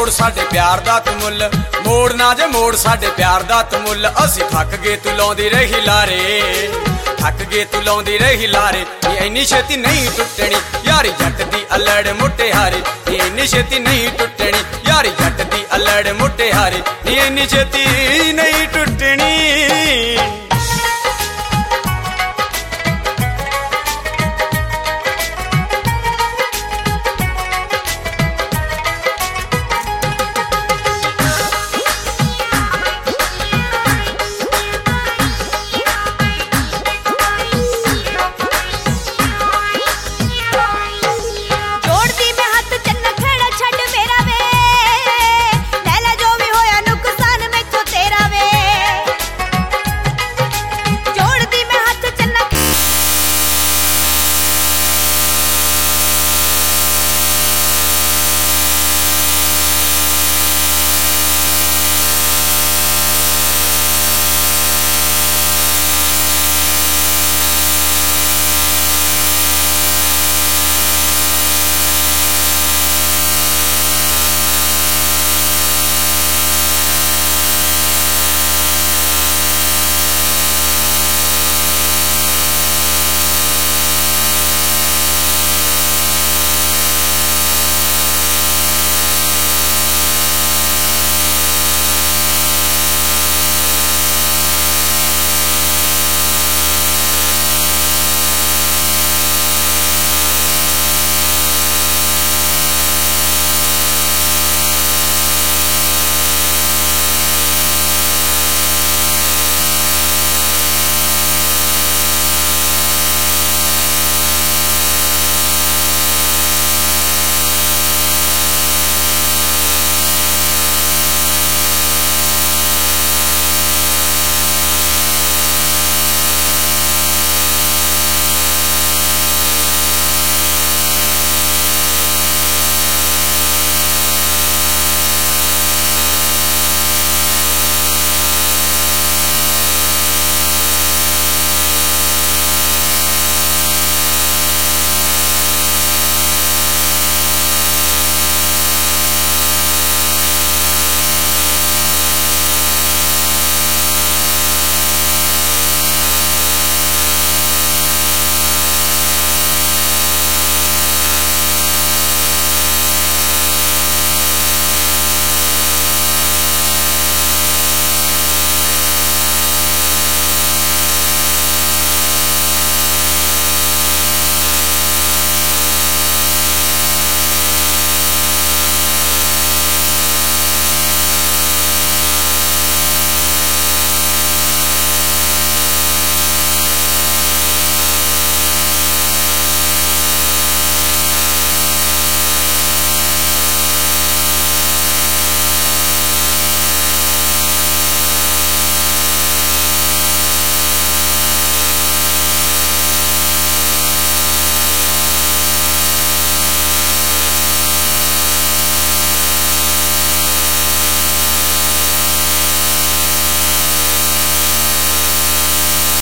ਮੋੜ ਸਾਡੇ ਪਿਆਰ ਦਾ ਤੂੰ ਮੁੱਲ, ਮੋੜ ਨਾ ਜੇ ਮੋੜ ਸਾਡੇ ਪਿਆਰ ਦਾ ਤੂੰ ਮੁੱਲ। ਅਸੀਂ ਥੱਕ ਗਏ ਤੂੰ ਲਾਉਂਦੀ ਰਹੀ ਲਾਰੇ, ਥੱਕ ਗਏ ਤੂੰ ਲਾਉਂਦੀ ਰਹੀ ਲਾਰੇ। ਨੀ ਇੰਨੀ ਛੇਤੀ ਨਹੀਂ ਟੁੱਟਣੀ ਯਾਰੀ ਜੱਟ ਦੀ ਅਲੜ ਮੁਟਿਆਰੇ, ਨੀ ਇੰਨੀ ਛੇਤੀ ਨਹੀਂ ਟੁੱਟਣੀ ਯਾਰੀ ਜੱਟ ਦੀ ਅਲੜ ਮੁਟਿਆਰੇ, ਨੀ ਇੰਨੀ ਛੇਤੀ ਨਹੀਂ ਟੁੱਟਣੀ।